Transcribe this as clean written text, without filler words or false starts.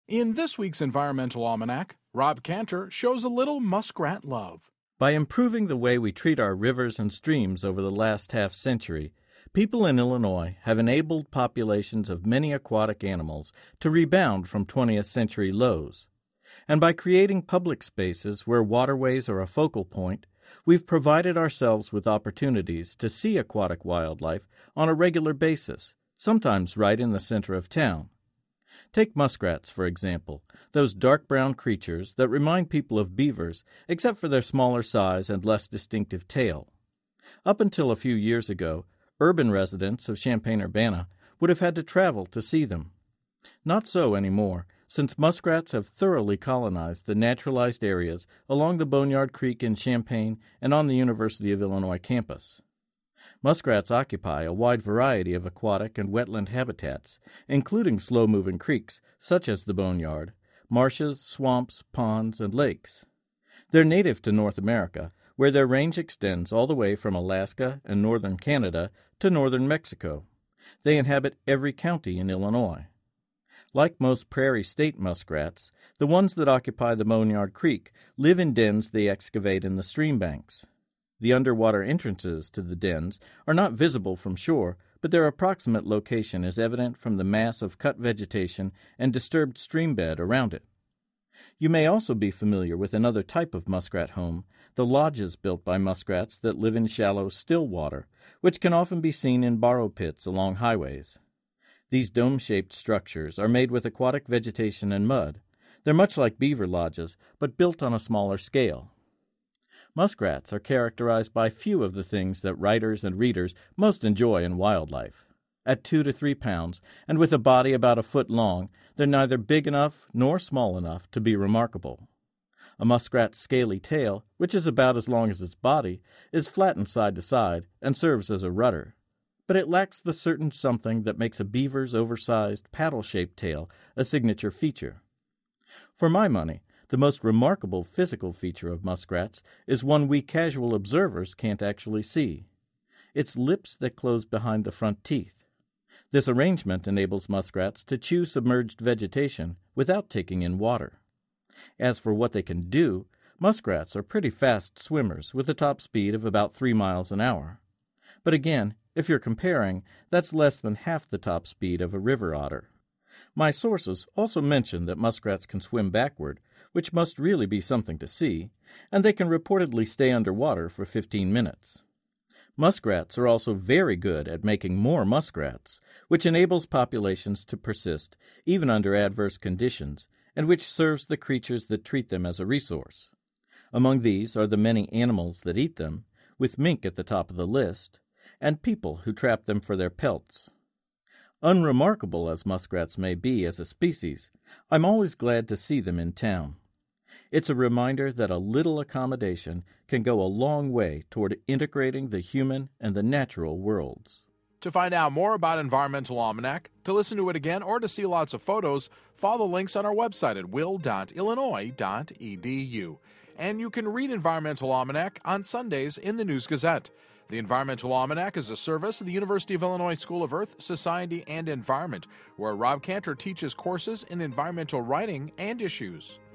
In this week's Environmental Almanac, Rob Cantor shows a little muskrat love. By improving the way we treat our rivers and streams over the last half-century, people in Illinois have enabled populations of many aquatic animals to rebound from 20th century lows. And by creating public spaces where waterways are a focal point, we've provided ourselves with opportunities to see aquatic wildlife on a regular basis, sometimes right in the center of town. Take muskrats, for example, those dark brown creatures that remind people of beavers except for their smaller size and less distinctive tail. Up until a few years ago, urban residents of Champaign-Urbana would have had to travel to see them. Not so anymore, since muskrats have thoroughly colonized the naturalized areas along the Boneyard Creek in Champaign and on the University of Illinois campus. Muskrats occupy a wide variety of aquatic and wetland habitats, including slow-moving creeks such as the Boneyard, marshes, swamps, ponds, and lakes. They're native to North America, where their range extends all the way from Alaska and northern Canada to northern Mexico. They inhabit every county in Illinois. Like most prairie state muskrats, the ones that occupy the Boneyard Creek live in dens they excavate in the stream banks. The underwater entrances to the dens are not visible from shore, but their approximate location is evident from the mass of cut vegetation and disturbed stream bed around it. You may also be familiar with another type of muskrat home, the lodges built by muskrats that live in shallow, still water, which can often be seen in borrow pits along highways. These dome-shaped structures are made with aquatic vegetation and mud. They're much like beaver lodges, but built on a smaller scale. Muskrats are characterized by few of the things that writers and readers most enjoy in wildlife. At 2 to 3 pounds, and with a body about a foot long, they're neither big enough nor small enough to be remarkable. A muskrat's scaly tail, which is about as long as its body, is flattened side to side and serves as a rudder. But it lacks the certain something that makes a beaver's oversized, paddle-shaped tail a signature feature. For my money, the most remarkable physical feature of muskrats is one we casual observers can't actually see. It's lips that close behind the front teeth. This arrangement enables muskrats to chew submerged vegetation without taking in water. As for what they can do, muskrats are pretty fast swimmers with a top speed of about 3 miles an hour. But again, if you're comparing, that's less than half the top speed of a river otter. My sources also mention that muskrats can swim backward, which must really be something to see, and they can reportedly stay underwater for 15 minutes. Muskrats are also very good at making more muskrats, which enables populations to persist even under adverse conditions, and which serves the creatures that treat them as a resource. Among these are the many animals that eat them, with mink at the top of the list, and people who trap them for their pelts. Unremarkable as muskrats may be as a species, I'm always glad to see them in town. It's a reminder that a little accommodation can go a long way toward integrating the human and the natural worlds. To find out more about Environmental Almanac, to listen to it again, or to see lots of photos, follow the links on our website at will.illinois.edu. And you can read Environmental Almanac on Sundays in the News Gazette. The Environmental Almanac is a service of the University of Illinois School of Earth, Society, and Environment, where Rob Cantor teaches courses in environmental writing and issues.